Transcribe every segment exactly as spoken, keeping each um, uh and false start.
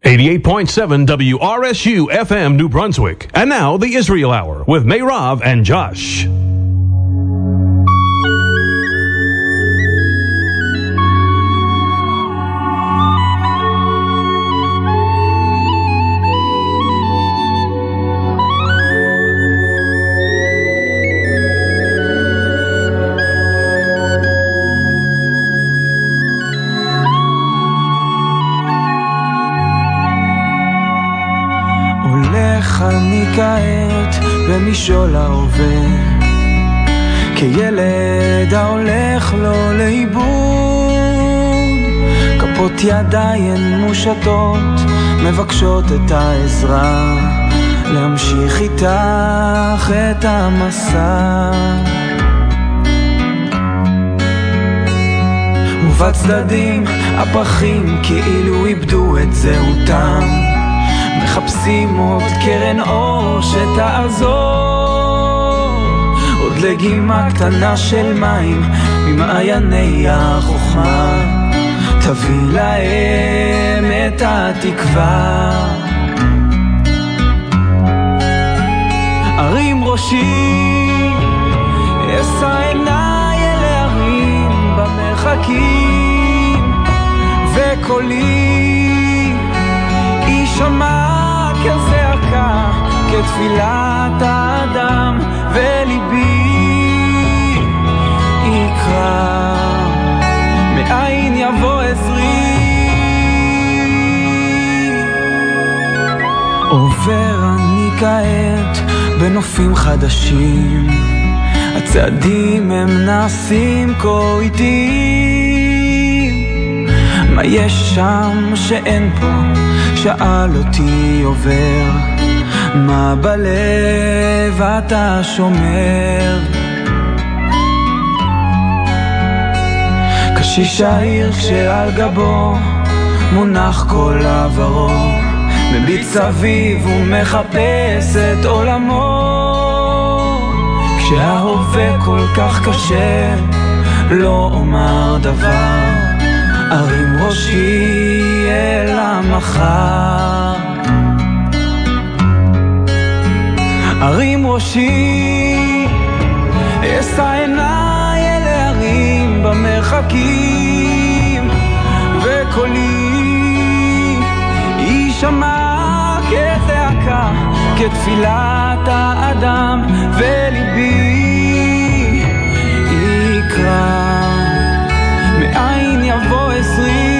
eighty-eight point seven W R S U F M New Brunswick. And now the Israel Hour with Meirav and Josh. אני כעת במשעול ההווה, כילד ההולך לו לאיבוד, כפות ידיים מושטות מבקשות את העזרה, להמשיך איתך את המסע. ובצדדים הפרחים כאילו איבדו את זהותם, מחפשים עוד קרן אור שתעזור, עוד לגימה קטנה של מים ממעייני החוכמה, תביא להם את התקווה. הרים ראשי, אשא עיניי אל ההרים במרחקים, וקולי יישמע כזעקה, כתפילת האדם, וליבי יקרא, מאין יבוא עזרי. עובר אני כעת בנופים חדשים, הצעדים הם נעשים כה איטיים, מה יש שם שאין פה? שאל אותי עובר, מה בלב אתה שומר? קשיש העיר כשעל גבו מונח כל עברו, מביט סביב ומחפש את עולמו, כשההווה כל כך קשה לא אומר דבר, ארים ראשי אל המחר. ארים ראשי, אשא עיניי אל ההרים במרחקים, וקולי יישמע כזעקה, כתפילת האדם, וליבי יקרא, מאין יבוא עזרי.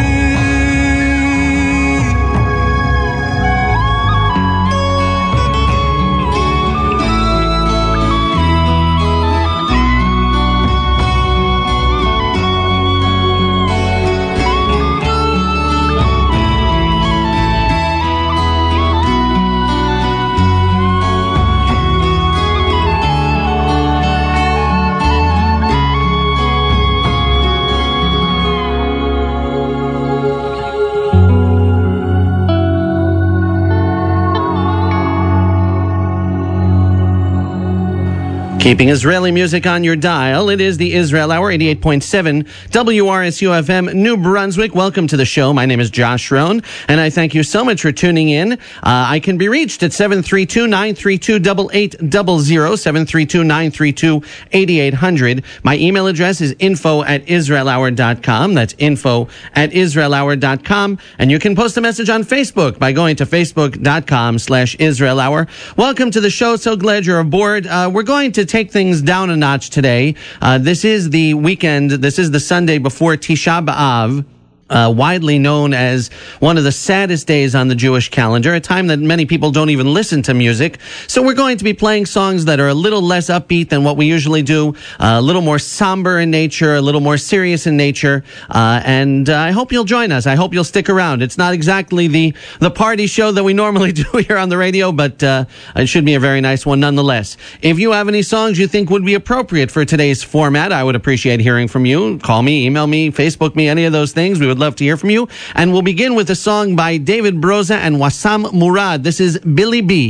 Keeping Israeli music on your dial, it is the Israel Hour, eighty-eight point seven W R S U F M, New Brunswick. Welcome to the show. My name is Josh Rohn, and I thank you so much for tuning in. Uh, I can be reached at seven three two, nine three two, eight eight zero zero, seven three two, nine three two, eight eight zero zero. My email address is info at israel hour dot com. That's info at israel hour dot com. And you can post a message on Facebook by going to facebook.com slash Israel Hour. Welcome to the show. So glad you're aboard. Uh, we're going to take things down a notch today. Uh, this is the weekend. This is the Sunday before Tisha B'Av. Uh, widely known as one of the saddest days on the Jewish calendar, a time that many people don't even listen to music. So we're going to be playing songs that are a little less upbeat than what we usually do, uh, a little more somber in nature, a little more serious in nature, uh, and uh, I hope you'll join us. I hope you'll stick around. It's not exactly the, the party show that we normally do here on the radio, but uh, it should be a very nice one nonetheless. If you have any songs you think would be appropriate for today's format, I would appreciate hearing from you. Call me, email me, Facebook me, any of those things. We would love to hear from you. And we'll begin with a song by David Broza and Wassam Murad. This is Billy B.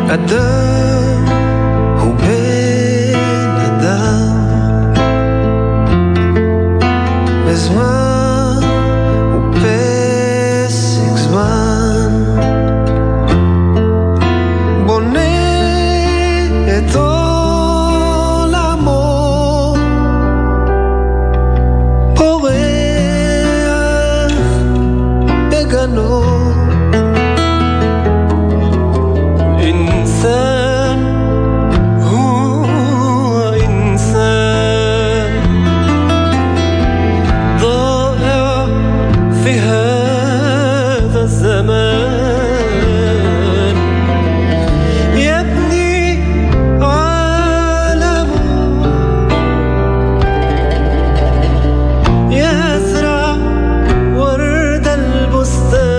אדם הוא בן אדם, וזמן הוא פסק זמן, בונה את עולמו, פורח בגנו. إنسان هو إنسان ضائع في هذا الزمان، يبني عالمه، يزرع ورد البستان.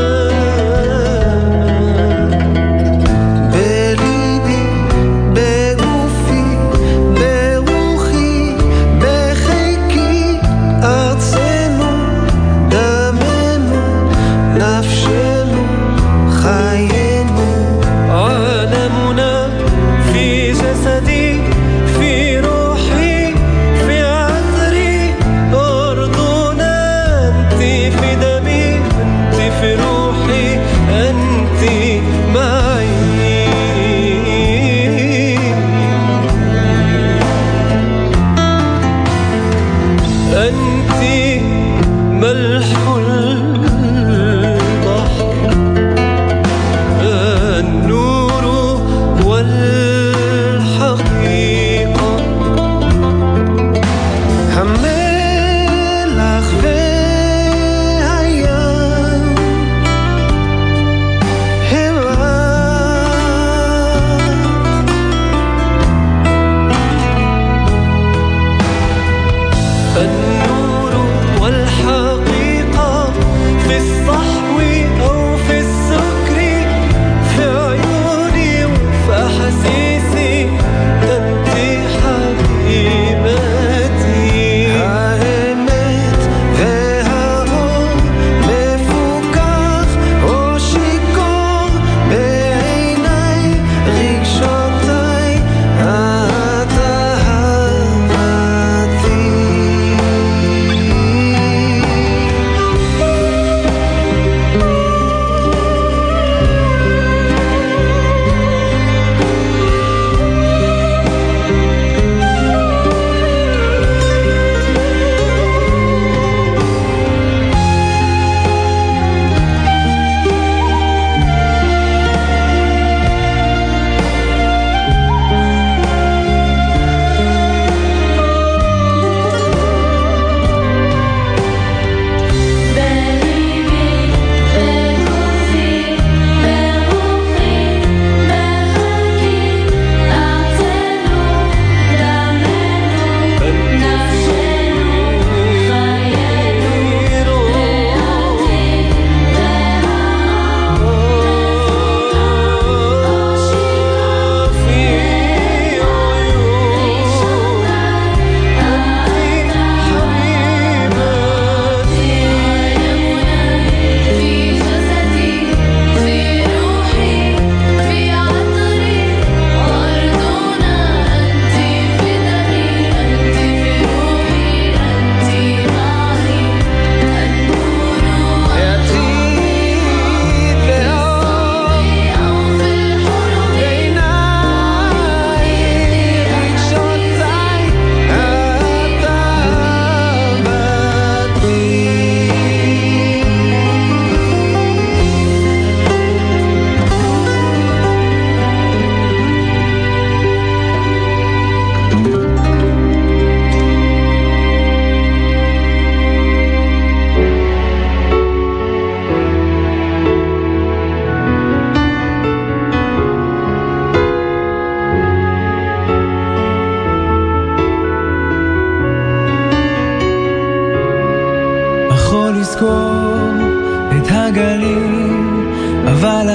אבל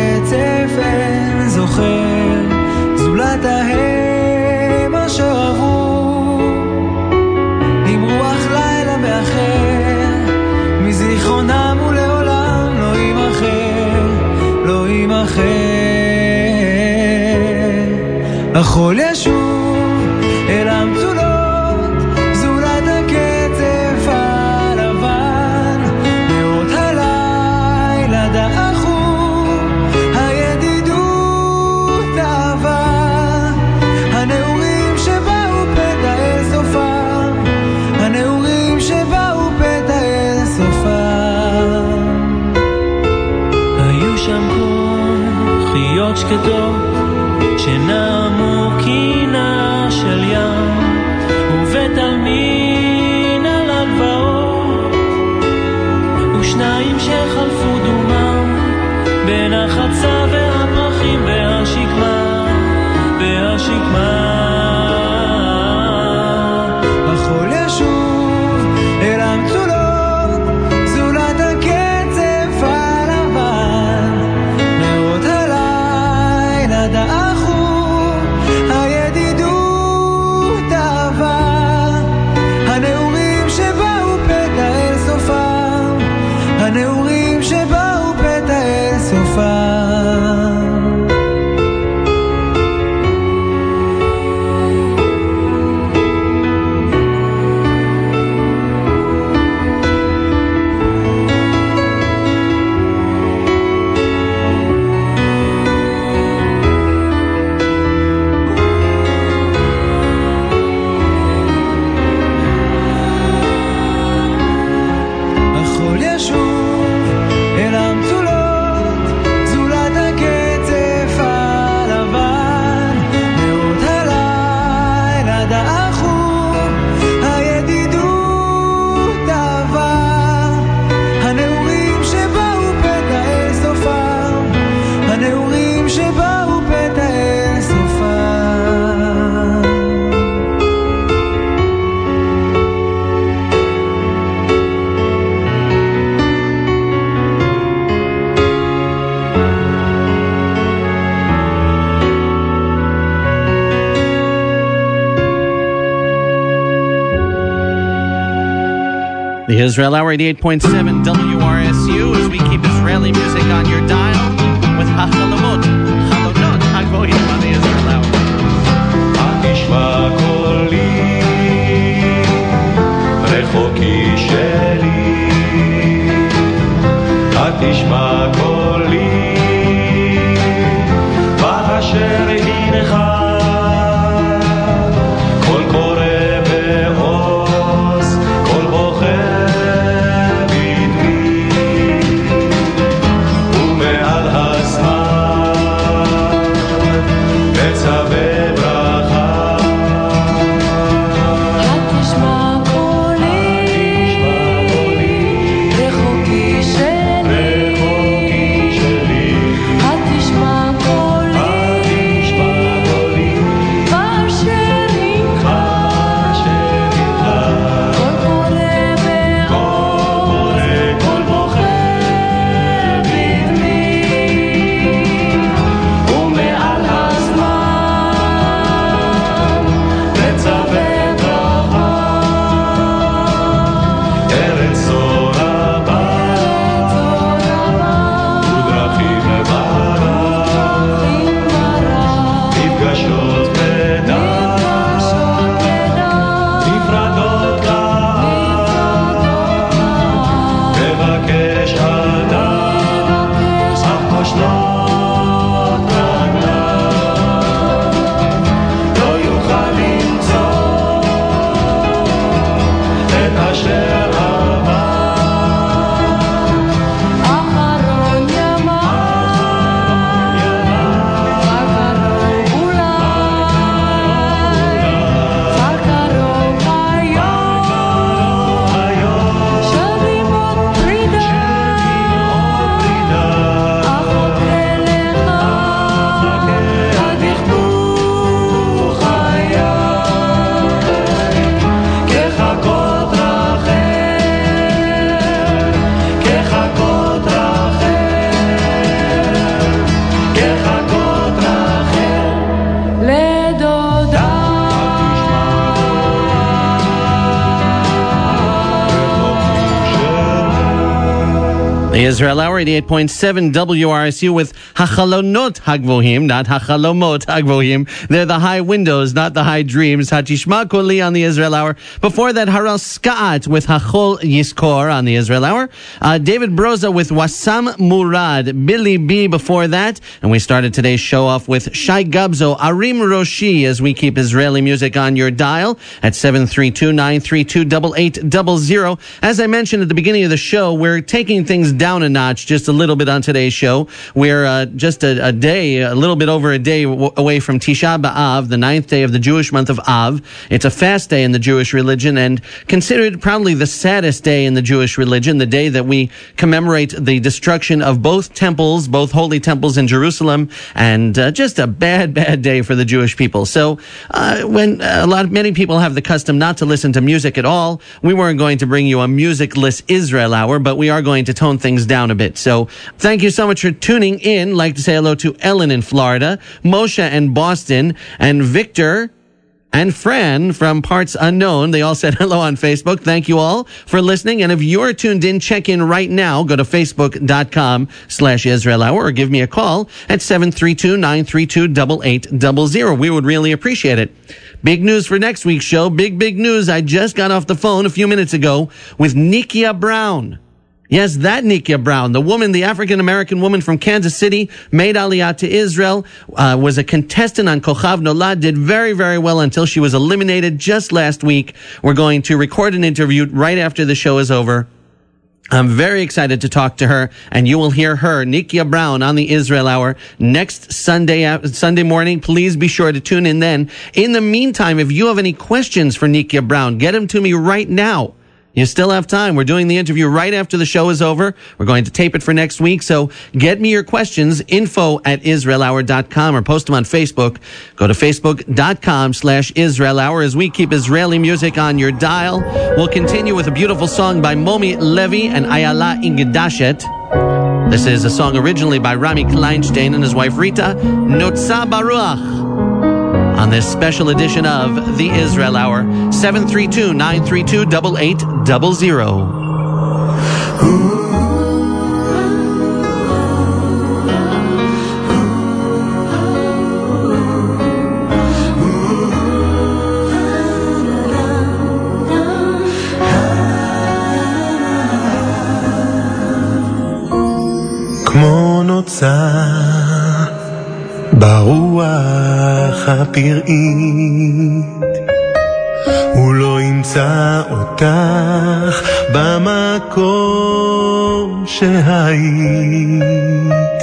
הקצף אין זוכר זולת ההם אשר עברו עם רוח לילה מאחר מזיכרונם ולעולם לא יימחר לא יימחר החול ישוב אל המצולות, זולת הקצף הלבן, מאות הלילה דעכו, הידידות אהבה, הנעורים שבאו פתע אל סופם, הנעורים שבאו פתע אל סופם. היו שם כוחיות שקטות שנעמו קינה של ים, ובתלמין על הגבעות, ושניים שחלפו דומם בין החצה והפרחים והשקמה, והשקמה. החול ישוב אל המצולות, זולת הקצף הלבן, מאות הלילה דעכו, הידידות אהבה, הנעורים שבאו פתע אל סופם, הנעורים שבאו פתע אל סופם. החול ישוב אל המצולות, זולת הקצף הלבן, מאות הלילה דעכו, הידידות אהבה, הנעורים שבאו פתע אל סופם, הנעורים שבאו פתע אל סופם. The Israel Hour, eighty-eight point seven W R S U, as we keep Israeli music on your dial with HaChalamot, Chalonot HaGoyim on the Israel Hour. התשמע קולי, רחוקי שלי, התשמע קולי, באשר הנך, קול קורא בעוז, קול בוכה בדמי, ומאז Israel Hour, eighty-eight point seven W R S U with Hachalonot Hagvohim, not Hachalomot Hagvohim. They're the high windows, not the high dreams. Hatishma Koli on the Israel Hour. Before that, Haral Ska'at with Hachol Yiskor on the Israel Hour. Uh, David Broza with Wassam Murad, Billy B before that. And we started today's show off with Shai Gabzo, Arim Roshi, as we keep Israeli music on your dial at seven three two, nine three two, eight eight zero zero. As I mentioned at the beginning of the show, we're taking things down a notch just a little bit on today's show. We're uh, just a, a day, a little bit over a day w- away from Tisha B'Av, the ninth day of the Jewish month of Av. It's a fast day in the Jewish religion and considered probably the saddest day in the Jewish religion, the day that we commemorate the destruction of both temples, both holy temples in Jerusalem, and uh, just a bad, bad day for the Jewish people. So uh, when uh, a lot of many people have the custom not to listen to music at all, we weren't going to bring you a musicless Israel Hour, but we are going to tone things down a bit. So thank you so much for tuning in. I'd like to say hello to Ellen in Florida, Moshe in Boston, and Victor and Fran from Parts Unknown. They all said hello on Facebook. Thank you all for listening. And if you're tuned in, check in right now. Go to facebook.com slash Israel Hour or give me a call at seven three two, nine three two, eight eight zero zero. We would really appreciate it. Big news for next week's show. Big, big news. I just got off the phone a few minutes ago with Nikia Brown. Yes, that Nikia Brown, the woman, the African-American woman from Kansas City, made Aliyah to Israel, uh, was a contestant on Kochav Nolad, did very, very well until she was eliminated just last week. We're going to record an interview right after the show is over. I'm very excited to talk to her, and you will hear her, Nikia Brown, on the Israel Hour next Sunday, Sunday morning. Please be sure to tune in then. In the meantime, if you have any questions for Nikia Brown, get them to me right now. You still have time. We're doing the interview right after the show is over. We're going to tape it for next week. So get me your questions, info at israel hour dot com, or post them on Facebook. Go to facebook.com slash Israel Hour as we keep Israeli music on your dial. We'll continue with a beautiful song by Momi Levi and Ayala Ingedashet. This is a song originally by Rami Kleinstein and his wife Rita, Notza Baruch, on this special edition of the Israel Hour, seven three two, nine three two, eight eight zero zero. כמו נוצה ברוח הפראית, הוא לא ימצא אותך במקום שהיית.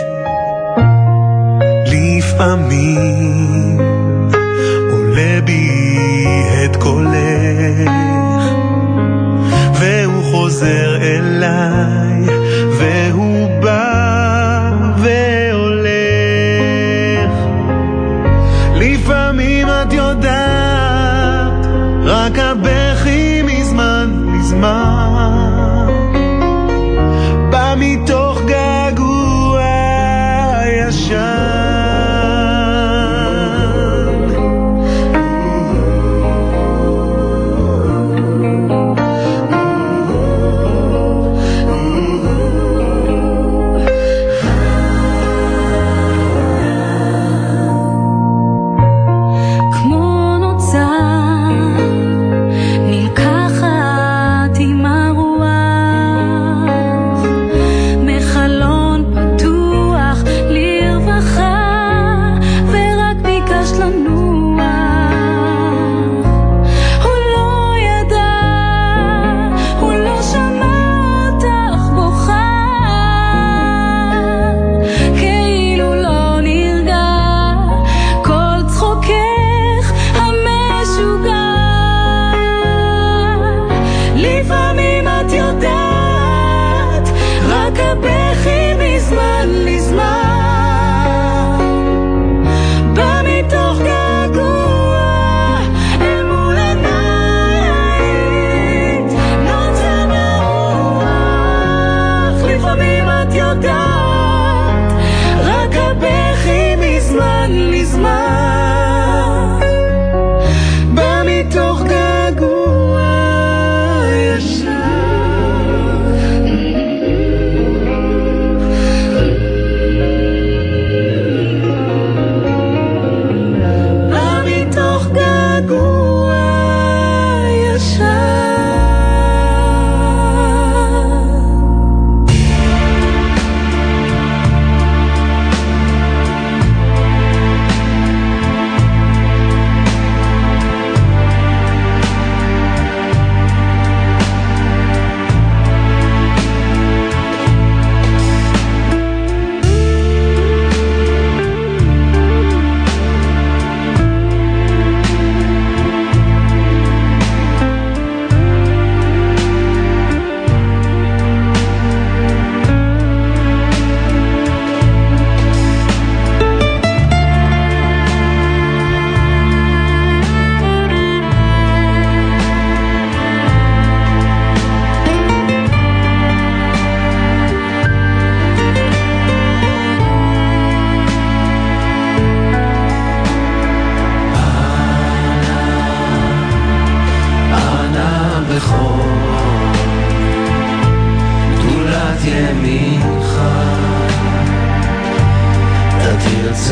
לפעמים עולה בי את קולך, והוא חוזר אליי, והוא בא לפעמים את יודעת, רק הבכי מזמן לזמן, בא מתוך געגוע ישן. מחלון פתוח לרווחה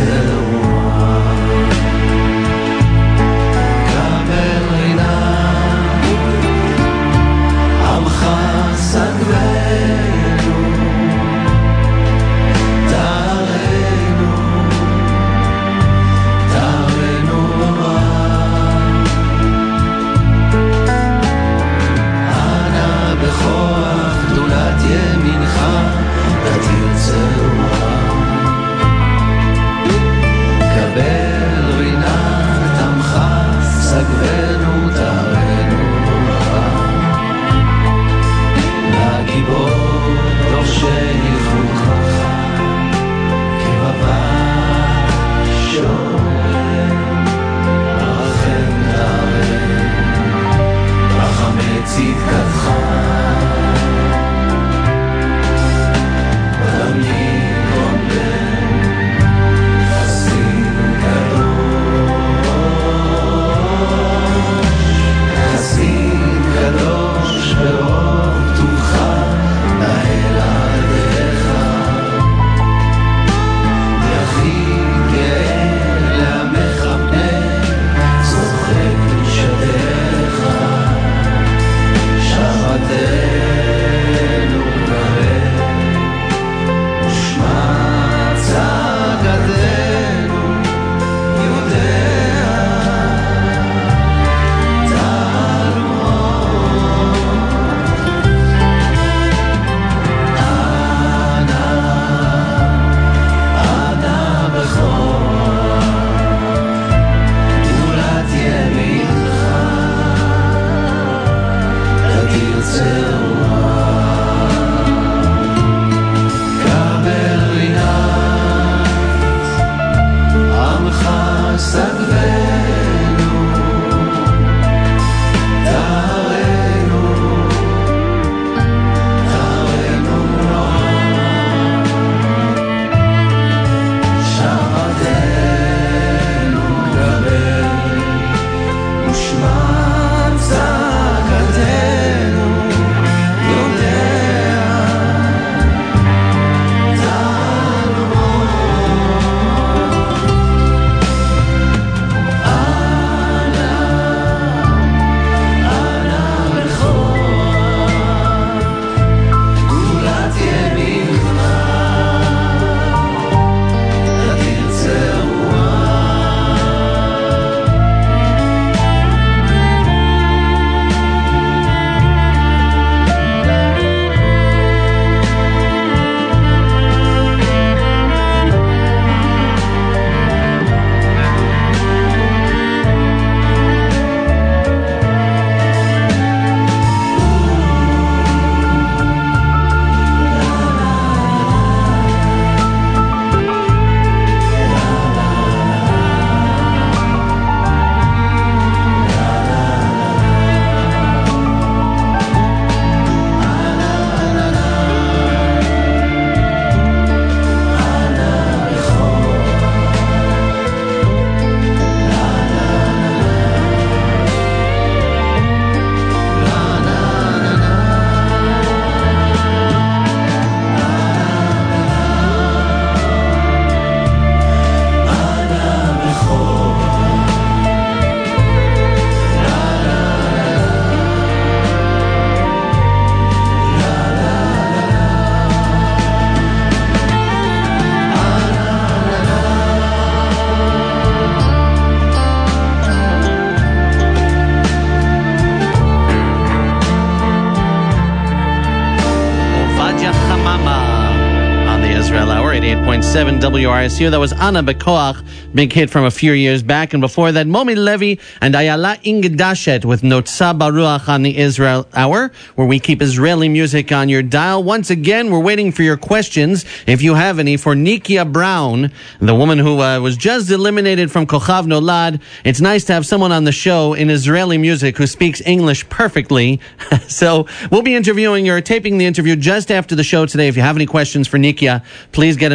eighty-eight point seven W R S U. That was Anna Bekoach, big hit from a few years back. And before that, Momi Levy and Ayala Ingedashet with Notza Baruach on the Israel Hour, where we keep Israeli music on your dial. Once again, we're waiting for your questions, if you have any, for Nikia Brown, the woman who uh, was just eliminated from Kochav Nolad. It's nice to have someone on the show in Israeli music who speaks English perfectly. So we'll be interviewing you or taping the interview just after the show today. If you have any questions for Nikia, please get them to me right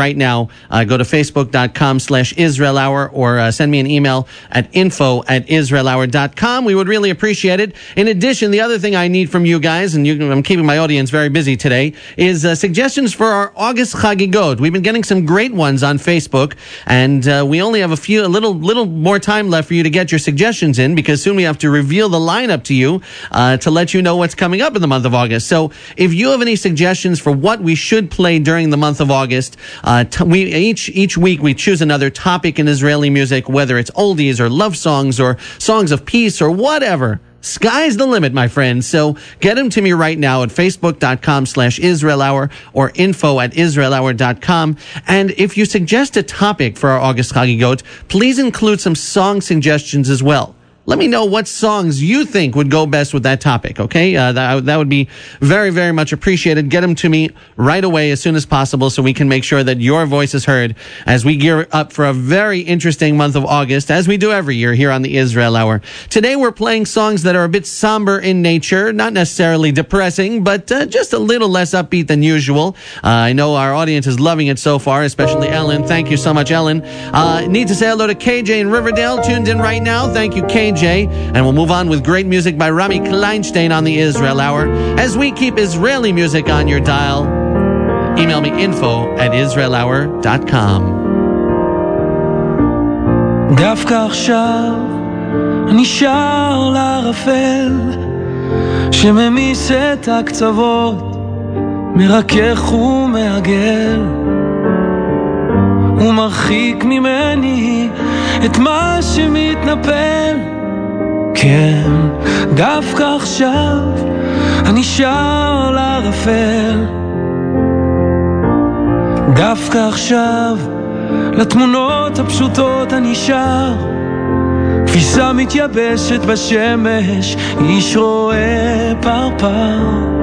right now, uh, go to facebook.com slash Israel Hour or uh, send me an email at info at israel hour dot com. We would really appreciate it. In addition, the other thing I need from you guys, and you, I'm keeping my audience very busy today, is uh, suggestions for our August Chagigot. We've been getting some great ones on Facebook, and uh, we only have a few, a little, little more time left for you to get your suggestions in, because soon we have to reveal the lineup to you uh, to let you know what's coming up in the month of August. So if you have any suggestions for what we should play during the month of August, uh, t- we each each week we choose another topic in Israeli music, whether it's oldies or love songs or songs of peace or whatever. Sky's the limit, my friends. So get them to me right now at facebook.com slash Israel Hour or info at israel hour dot com. And if you suggest a topic for our August Chagigot, please include some song suggestions as well. Let me know what songs you think would go best with that topic, okay? Uh, that, that would be very, very much appreciated. Get them to me right away as soon as possible so we can make sure that your voice is heard as we gear up for a very interesting month of August, as we do every year here on the Israel Hour. Today we're playing songs that are a bit somber in nature, not necessarily depressing, but uh, just a little less upbeat than usual. Uh, I know our audience is loving it so far, especially Ellen. Thank you so much, Ellen. Uh, need to say hello to K J in Riverdale, tuned in right now. Thank you, K J. And we'll move on with great music by Rami Kleinstein on the Israel Hour as we keep Israeli music on your dial. Email me info at israel hour dot com. דווקא עכשיו אני שר לערפל שממיס את הקצוות, מרכך ומעגל ומרחיק ממני את מה שמתנפל. כן, דווקא עכשיו אני שר לערפל, דווקא עכשיו לתמונות הפשוטות אני שר, כביסה מתייבשת בשמש, איש רואה פרפר,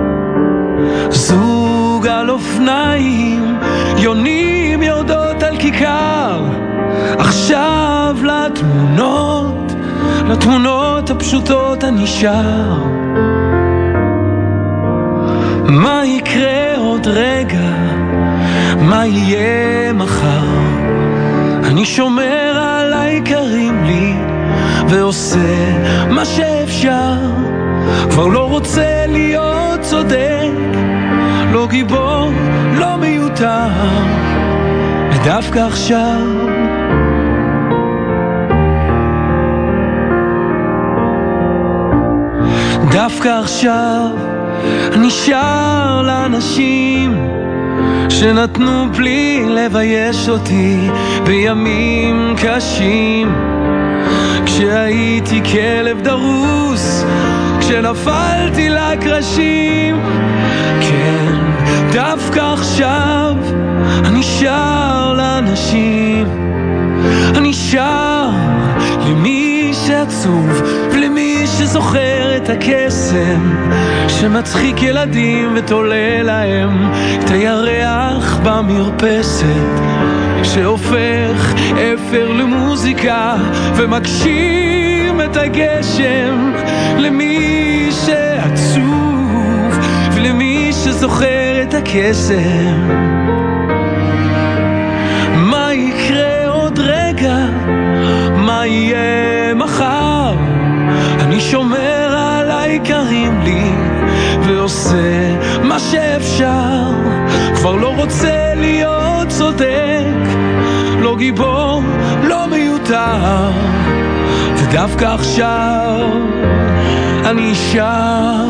זוג על אופניים, יונים יורדות על כיכר, עכשיו לתמונות, לתמונות הפשוטות אני שר. מה יקרה עוד רגע? מה יהיה מחר? אני שומר על היקרים לי ועושה מה שאפשר, כבר לא רוצה להיות צודק, לא גיבור, לא מיותר, ודווקא עכשיו דווקא עכשיו אני שר לאנשים שנתנו בלי לבייש אותי בימים קשים, כשהייתי כלב דרוס, כשנפלתי לקרשים. כן, דווקא עכשיו אני שר לאנשים, אני שר למי שעצוב ולמי שזוכר את הקסם שמצחיק ילדים ותולה להם את הירח במרפסת, שהופך אפר למוזיקה ומגשים את הגשם, למי שעצוב ולמי שזוכר את הקסם. מה יקרה עוד רגע? מה יהיה מחר? אני שומר על היקרים לי ועושה מה שאפשר, כבר לא רוצה להיות צודק, לא גיבור, לא מיותר, ודווקא עכשיו אני שר.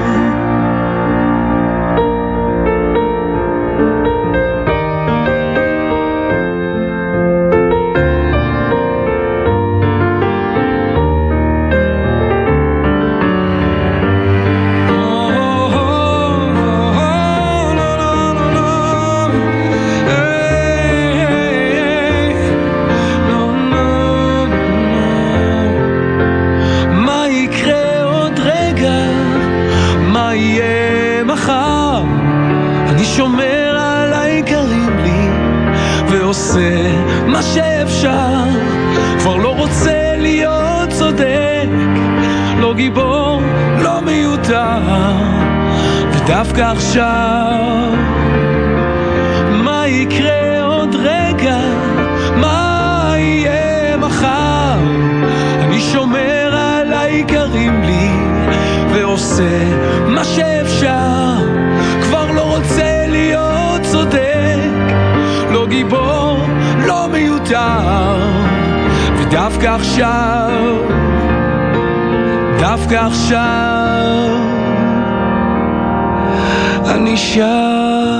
שומר על היקרים לי ועושה מה שאפשר, כבר לא רוצה להיות צודק, לא גיבור, לא מיותר, ודווקא עכשיו מה יקרה עוד רגע, מה יהיה מחר? אני שומר על היקרים לי ועושה מה שאפשר, כבר לא רוצה להיות צודק, לא גיבור, לא מיותר, ודווקא עכשיו, דווקא עכשיו אני שר.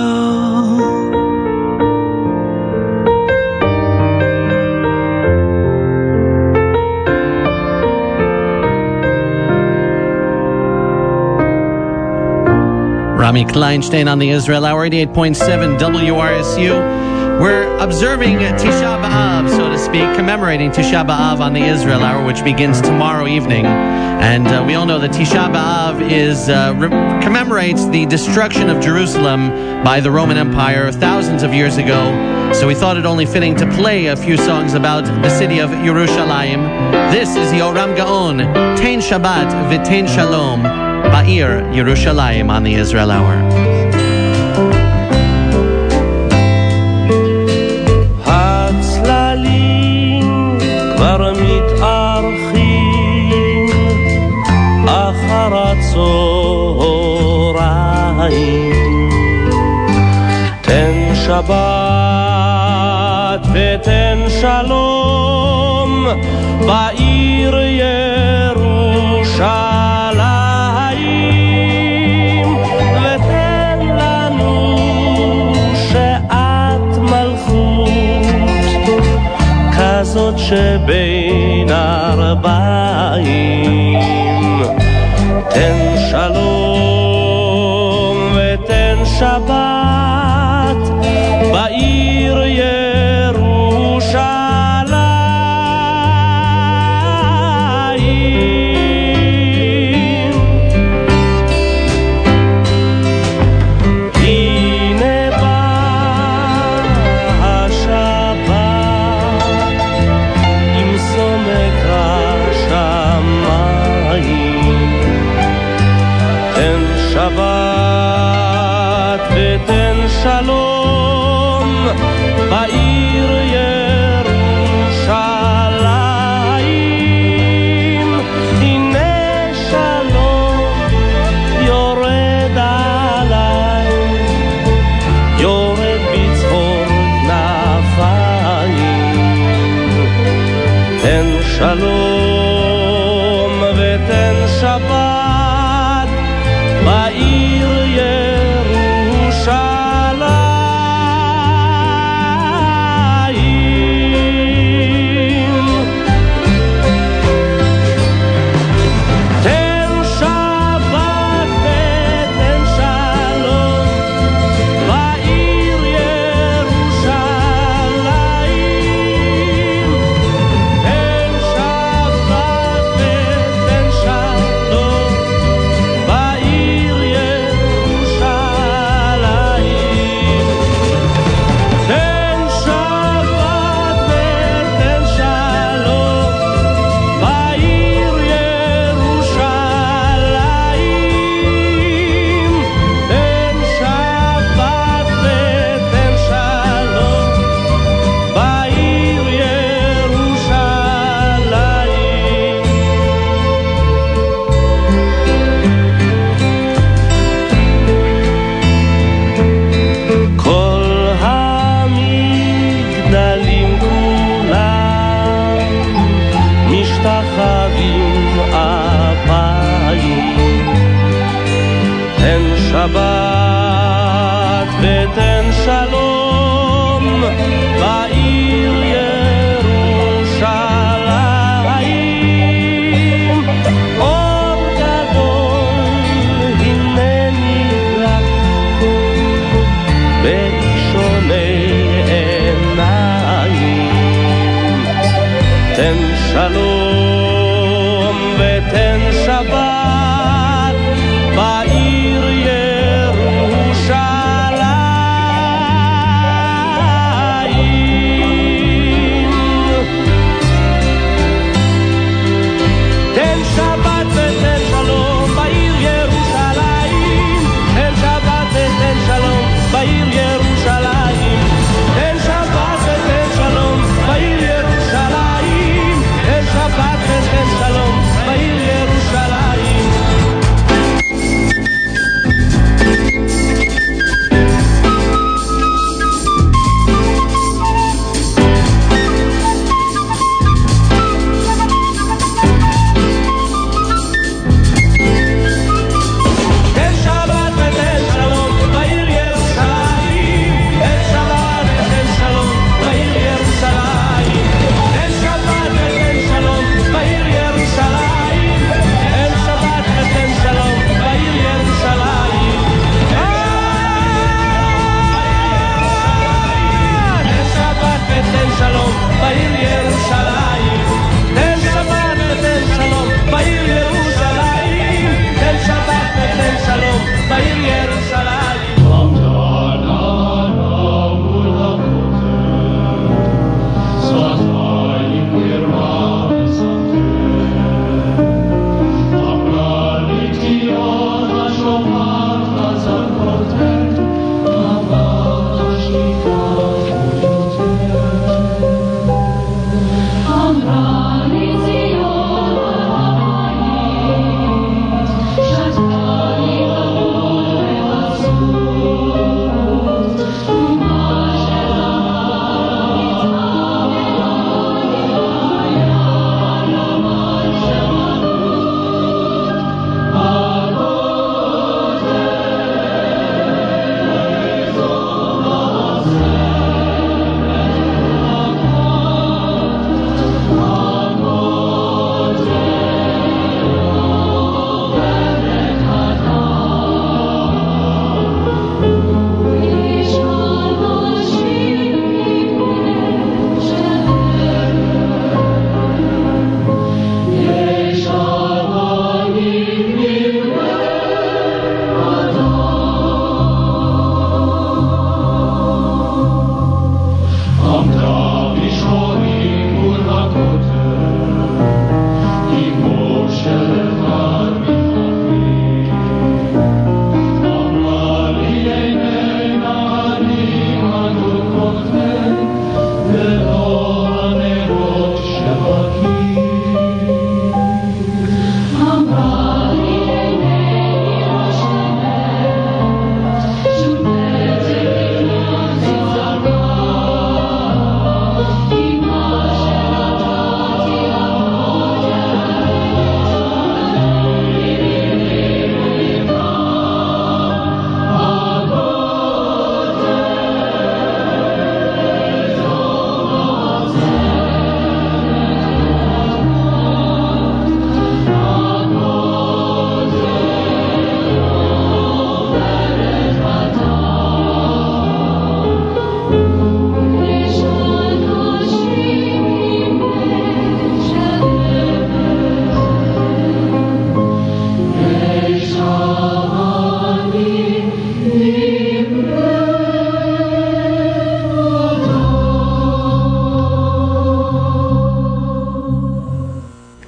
Rami Kleinstein on the Israel Hour, eighty-eight point seven W R S U. We're observing Tisha B'Av, so to speak, commemorating Tisha B'Av on the Israel Hour, which begins tomorrow evening. And uh, we all know that Tisha B'Av is, uh, re- commemorates the destruction of Jerusalem by the Roman Empire thousands of years ago. So we thought it only fitting to play a few songs about the city of Yerushalayim. This is Yoram Gaon, Tein Shabbat V'Tein Shalom, Ba'ir Yerushalayim on the Israel Hour. הצללים כבר מתארחים אחר הצהריים, תן שבת ותן שלום בעיר ירושלים, ותן לנו שעת מלכות כזאת שבין ארבעים, תן שלום ותן שבת בעיר ירושלים. הנה באה השבת עם סומק השמיים, תן שבת ותן שלום בעיר ירושלים. הנה שלום יורד עליי, יורד בצחור כנפיים, תן שלום ותן שבת בעיר ירושלים. תן שבת ותן שלום בעיר ירושלים, תן שבת ותן שלום בעיר ירושלים, תן שבת ותן שלום בעיר ירושלים, תן שבת ותן שלום בעיר ירושלים. כל המגדלים כולם משתחווים אפיים, תן שבת ותן שלום בעיר ירושלים. אור גדול הנני לך באישוני עיניים, תן שלום ותן שבת בעיר ירושלים. תן שבת ותן שלום בעיר ירושלים, תן שבת ותן שלום בעיר ירושלים, תן שבת ותן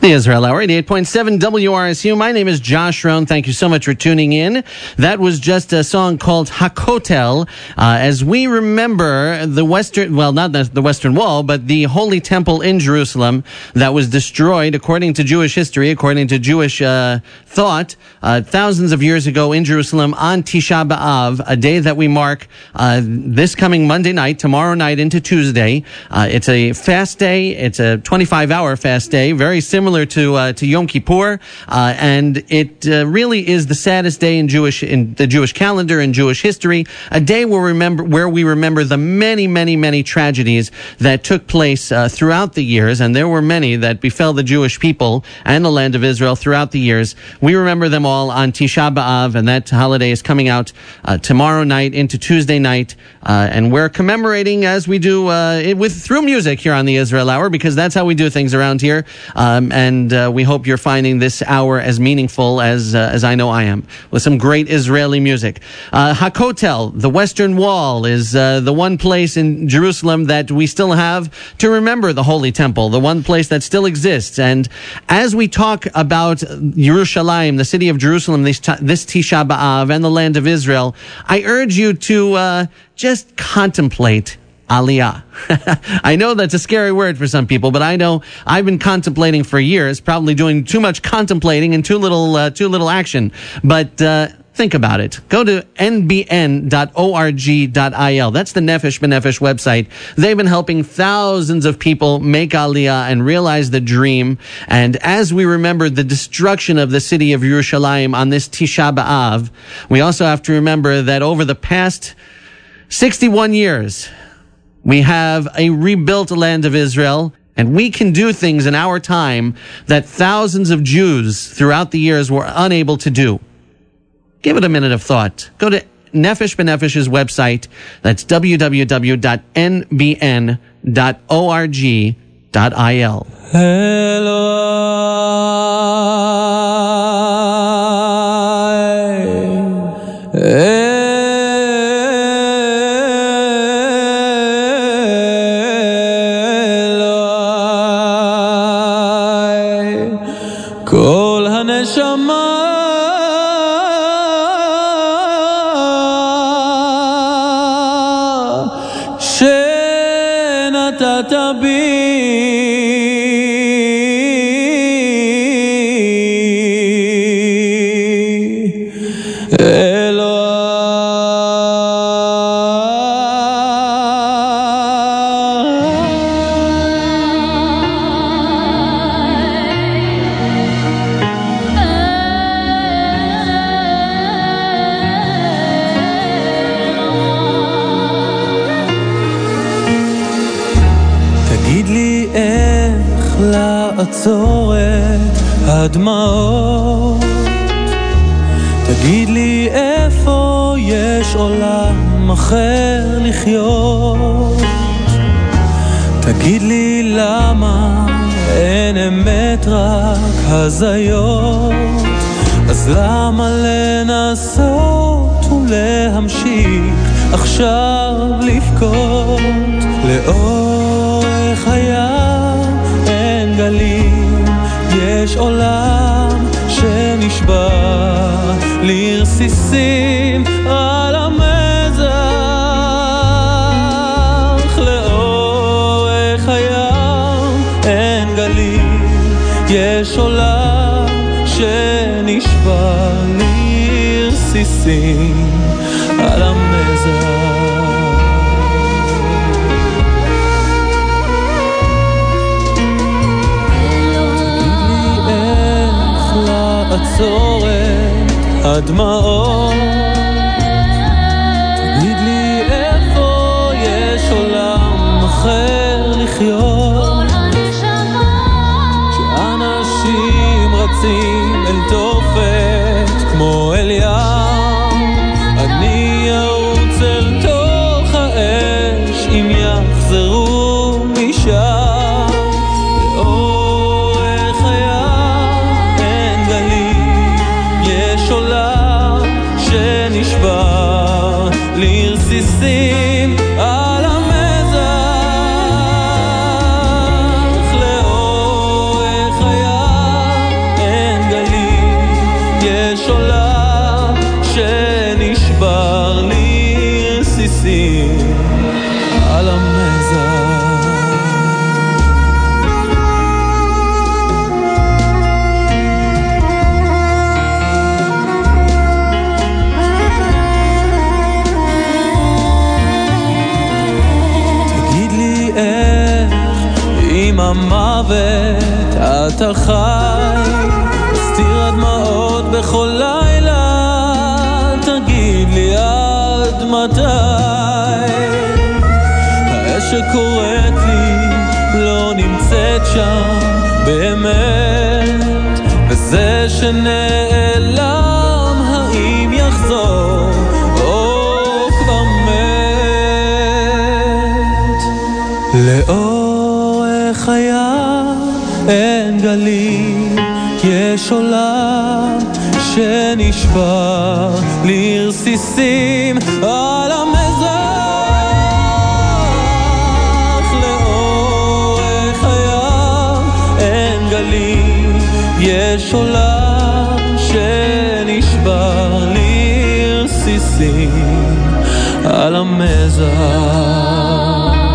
The Israel Hour, eighty-eight point seven W R S U. My name is Josh Rohn. Thank you so much for tuning in. That was just a song called Hakotel, uh, as we remember the Western, well, not the, the Western Wall, but the Holy Temple in Jerusalem that was destroyed, according to Jewish history, according to Jewish uh, thought, uh, thousands of years ago in Jerusalem on Tisha B'Av, a day that we mark uh, this coming Monday night, tomorrow night into Tuesday. Uh, it's a fast day. It's a twenty-five hour fast day, very similar to uh, to Yom Kippur, uh, and it uh, really is the saddest day in Jewish in the Jewish calendar and Jewish history. A day where remember where we remember the many, many, many tragedies that took place uh, throughout the years, and there were many that befell the Jewish people and the land of Israel throughout the years. We remember them all on Tisha B'Av, and that holiday is coming out uh, tomorrow night into Tuesday night, uh, and we're commemorating as we do uh, it with through music here on the Israel Hour, because that's how we do things around here. Um, and uh, we hope you're finding this hour as meaningful as uh, as I know I am, with some great Israeli music. Uh, Hakotel, the Western Wall, is uh, the one place in Jerusalem that we still have to remember the Holy Temple, the one place that still exists. And as we talk about Yerushalayim, the city of Jerusalem, this, this Tisha B'Av, and the land of Israel, I urge you to uh, just contemplate Aliyah. I know that's a scary word for some people, but I know I've been contemplating for years, probably doing too much contemplating and too little, uh, too little action. But, uh, think about it. Go to N B N dot org dot I L. That's the Nefesh B'Nefesh website. They've been helping thousands of people make Aliyah and realize the dream. And as we remember the destruction of the city of Yerushalayim on this Tisha B'Av, we also have to remember that over the past sixty-one years, we have a rebuilt land of Israel, and we can do things in our time that thousands of Jews throughout the years were unable to do. Give it a minute of thought. Go to Nefesh B'Nefesh's website. That's w w w dot n b n dot org dot I L. כל הנשמה שנתת בי לעצור את הדמעות, תגיד לי איפה יש עולם אחר לחיות, תגיד לי למה אין אמת רק הזיות, אז למה לנסות ולהמשיך עכשיו לבכות לאורך הים אין גלים, יש עולם שנשבע לרסיסים על המזח לאורך הים אין גלים, יש עולם שנשבע לרסיסים על המזח. עצור את הדמעות, תגיד לי איפה יש עולם אחר לחיות, שאנשים רצים אל תופת כמו אל ים, אני ארוץ אל תוך האש אם יחזרו משם. Share רסיסים על המזח. תגיד לי איך עם המוות אתה חי, הסתיר הדמעות בכל לילה, תגיד לי עד מתי. האש שקוראת לי לא נמצאת שם באמת, וזה שנעלם האם יחזור או כבר מת. לאורך הים אין גלים, יש עולם שנשבר לרסיסים על המזח. לאורך הים אין גלים, יש עולם שנשבר לרסיסים על המזח.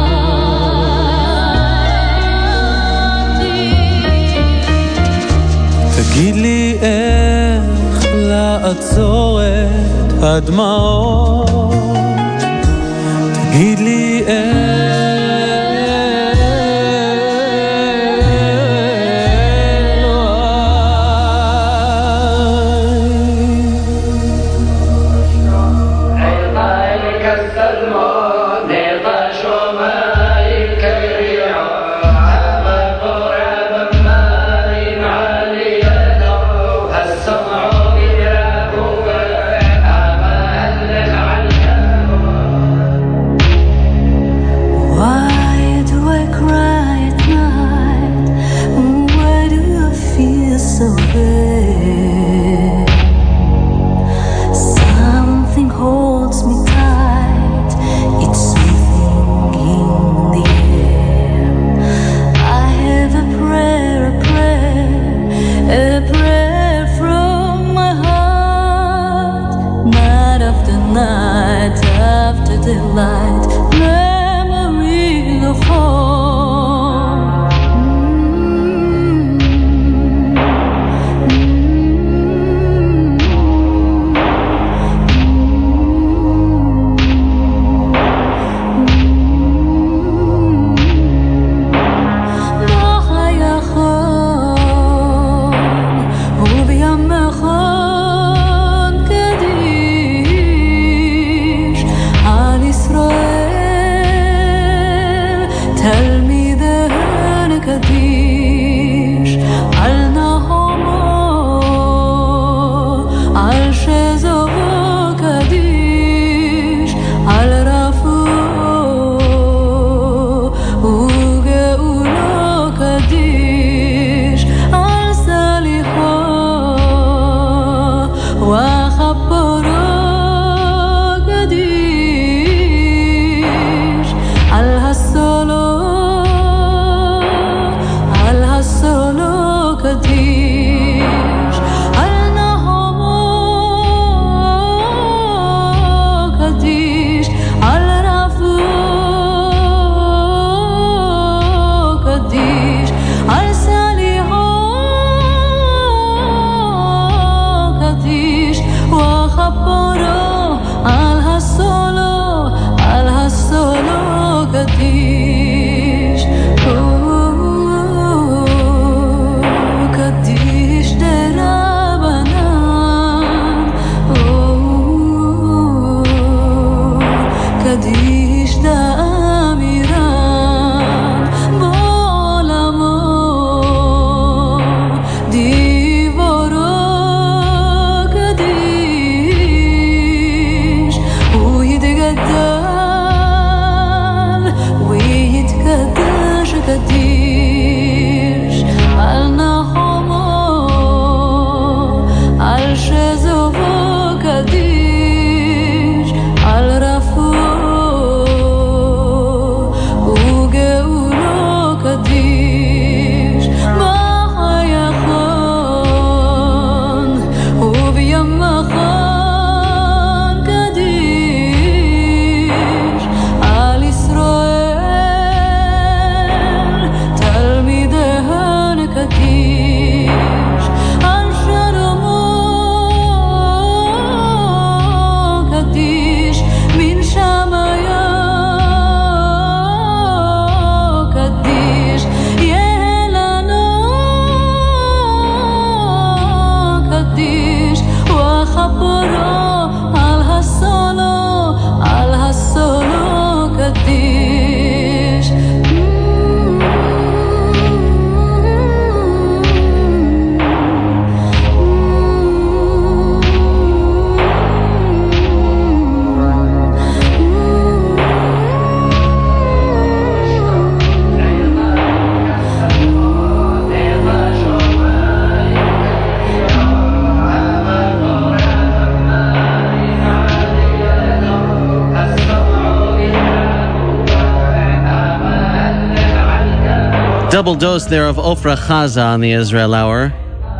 תגיד לי איך לעצור את הדמעות, תגיד לי איך light, memory of home. לא יכול ובימכון קדיש על ישראל, תלמידן קדיש על נהומו, על שזו קדיש על רפואו וגאולו קדיש על סליחו וחפורו קדיש על הסולו, על הסולו קדיש על נהומו קדיש על רפואו קדיש על סליחו קדיש וחפורו על הסולו, על הסולו קדיש קדיש דרבנן, קדיש דאמירן בעולמו, דיבורו קדיש הוא יתגדל ויתקדש קדיש על נחמו, על שזובו קדיש על רפואו וגאולו קדיש בחייכון ובימכון קדיש Double dose there of Ofra Chaza on the Israel Hour.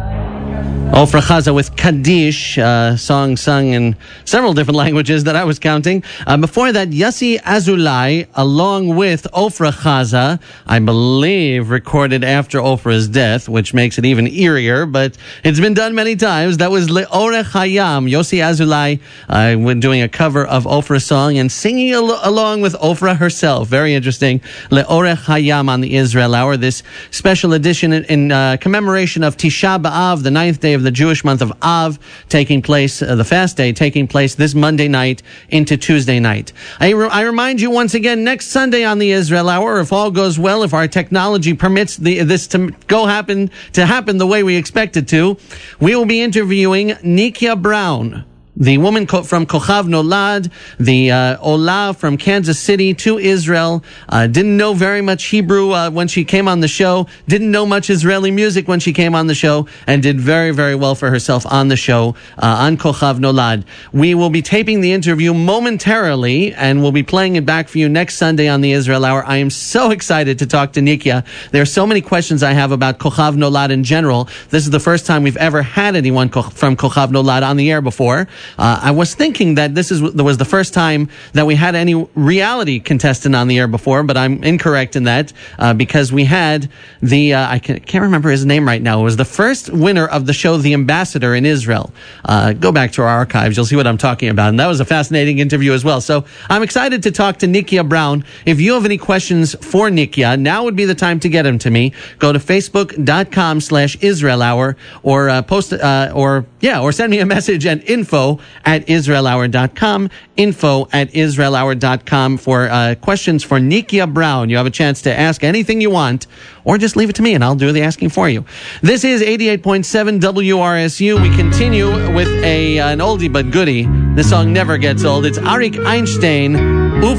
Ofra Chaza with Kaddish, uh, song sung in several different languages that I was counting. Uh, before that, Yossi Azulai, along with Ofra Chaza, I believe recorded after Ofra's death, which makes it even eerier, but it's been done many times. That was Le'orech Hayam, Yossi Azulai, uh, doing a cover of Ofra's song and singing al- along with Ofra herself. Very interesting. Le'orech Hayam on the Israel Hour, this special edition in, in uh, commemoration of Tisha B'Av, the ninth day of the Jewish month of Av, taking place, uh, the fast day taking place this Monday night into Tuesday night. I, re- I remind you once again, next Sunday on the Israel Hour, if all goes well, if our technology permits the, this to go happen, to happen the way we expect it to, we will be interviewing Nikia Brown, the woman co- from Kochav Nolad, the uh, Ola from Kansas City to Israel. Uh, didn't know very much Hebrew uh, when she came on the show. Didn't know much Israeli music when she came on the show, and did very, very well for herself on the show uh, on Kochav Nolad. We will be taping the interview momentarily, and we'll be playing it back for you next Sunday on the Israel Hour. I am so excited to talk to Nikia. There are so many questions I have about Kochav Nolad in general. This is the first time we've ever had anyone ko- from Kochav Nolad on the air before. Uh, I was thinking that this is was the first time that we had any reality contestant on the air before, but I'm incorrect in that uh, because we had the uh, I can, can't remember his name right now. It was the first winner of the show, The Ambassador in Israel. Uh, go back to our archives; you'll see what I'm talking about, and that was a fascinating interview as well. So I'm excited to talk to Nikia Brown. If you have any questions for Nikia, now would be the time to get them to me. Go to facebook.com slash Israel Hour or uh, post uh, or yeah or send me a message at info at Israel Hour dot com, info at Israel Hour dot com for uh, questions for Nikia Brown. You have a chance to ask anything you want, or just leave it to me and I'll do the asking for you. This is eighty-eight point seven W R S U. We continue with a uh, an oldie but goodie. This song never gets old. It's Arik Einstein, Uf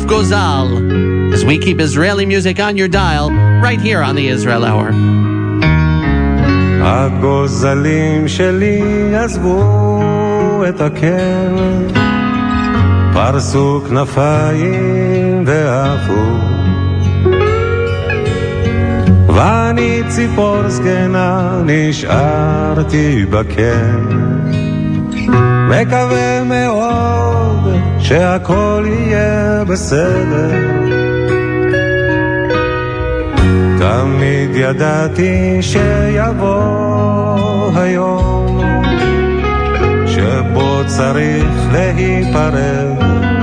Gozal, as we keep Israeli music on your dial right here on the Israel Hour. הגוזלים שלי עזבו את הקר, פרסו כנפיים ועפו, ואני ציפור זקנה נשארתי בקר, מקווה מאוד שהכל יהיה בסדר. תמיד ידעתי שיבוא היום שבו צריך להיפרד,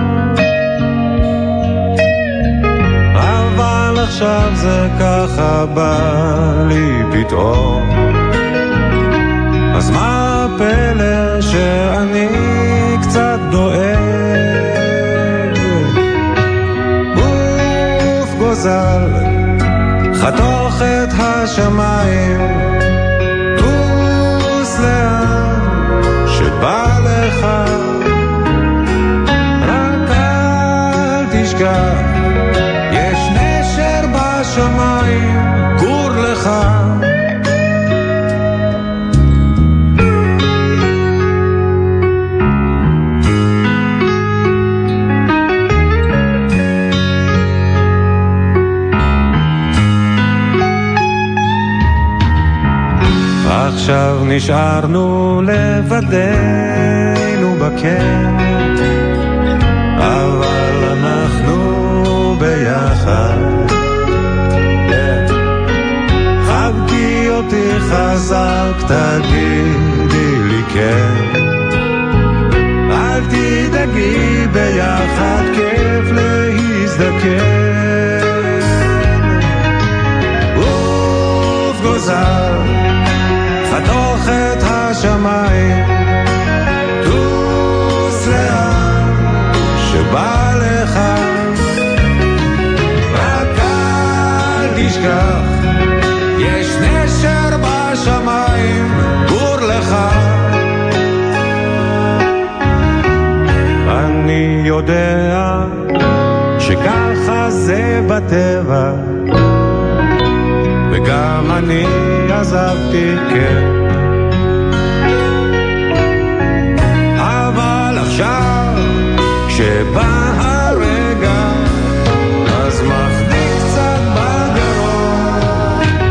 אבל עכשיו זה ככה בא לי פתאום, אז מה הפלא שאני קצת דואג? אוף גוזל חתוך את השמיים, טוס לאן שבא לך, רק אל תשכח, יש נשר בשמיים, גור לך. עכשיו נשארנו לבדנו בקר, אבל אנחנו ביחד. חבקי אותי חזק, תגידי לי כן, אל תדאגי, ביחד כיף להזדקן. אוף גוזל חתוך את השמיים, טוס לאן שבא לך, רק אל תשכח, יש נשר בשמיים, גור לך. אני יודע שככה זה בטבע, וגם אני עזבתי כן, אבל עכשיו כשבא הרגע אז מחזיק קצת בגרון,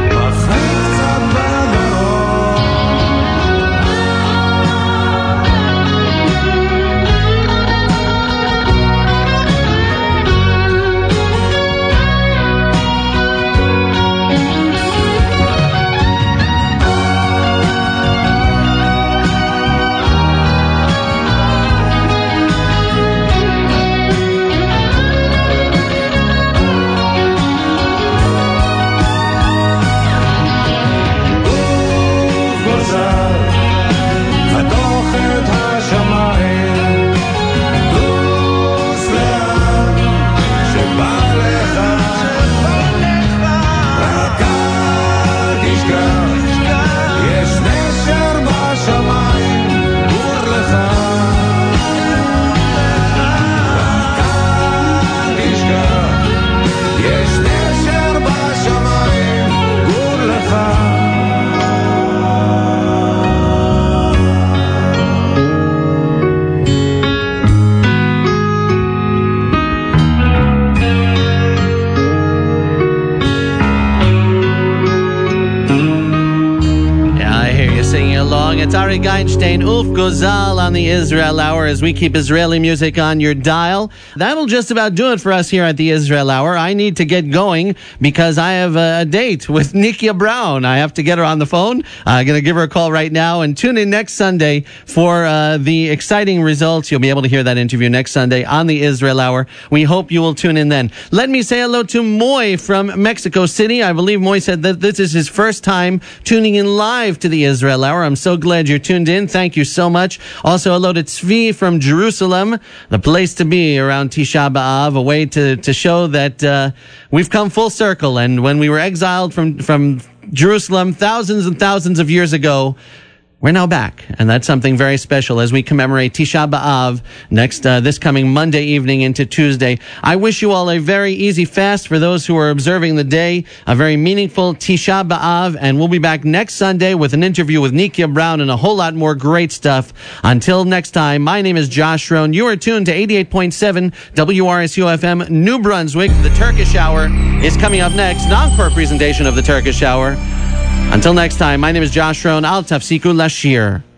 singing along. It's Ari Geinstein, Uf Gozal on the Israel Hour as we keep Israeli music on your dial. That'll just about do it for us here at the Israel Hour. I need to get going because I have a, a date with Nikia Brown. I have to get her on the phone. I'm going to give her a call right now and tune in next Sunday for uh, the exciting results. You'll be able to hear that interview next Sunday on the Israel Hour. We hope you will tune in then. Let me say hello to Moy from Mexico City. I believe Moy said that this is his first time tuning in live to the Israel Hour. I'm so glad you're tuned in. Thank you so much. Also, hello to Tzvi from Jerusalem, the place to be around Tisha B'Av, a way to, to show that uh, we've come full circle. And when we were exiled from, from Jerusalem thousands and thousands of years ago, we're now back, and that's something very special as we commemorate Tisha B'Av next uh, this coming Monday evening into Tuesday. I wish you all a very easy fast for those who are observing the day, a very meaningful Tisha B'Av, and we'll be back next Sunday with an interview with Nikia Brown and a whole lot more great stuff. Until next time, my name is Josh Rohn. You are tuned to eighty-eight point seven W R S U F M New Brunswick. The Turkish Hour is coming up next, an encore presentation of the Turkish Hour. Until next time, my name is Josh Rohn. Al Tafsiku Lashir.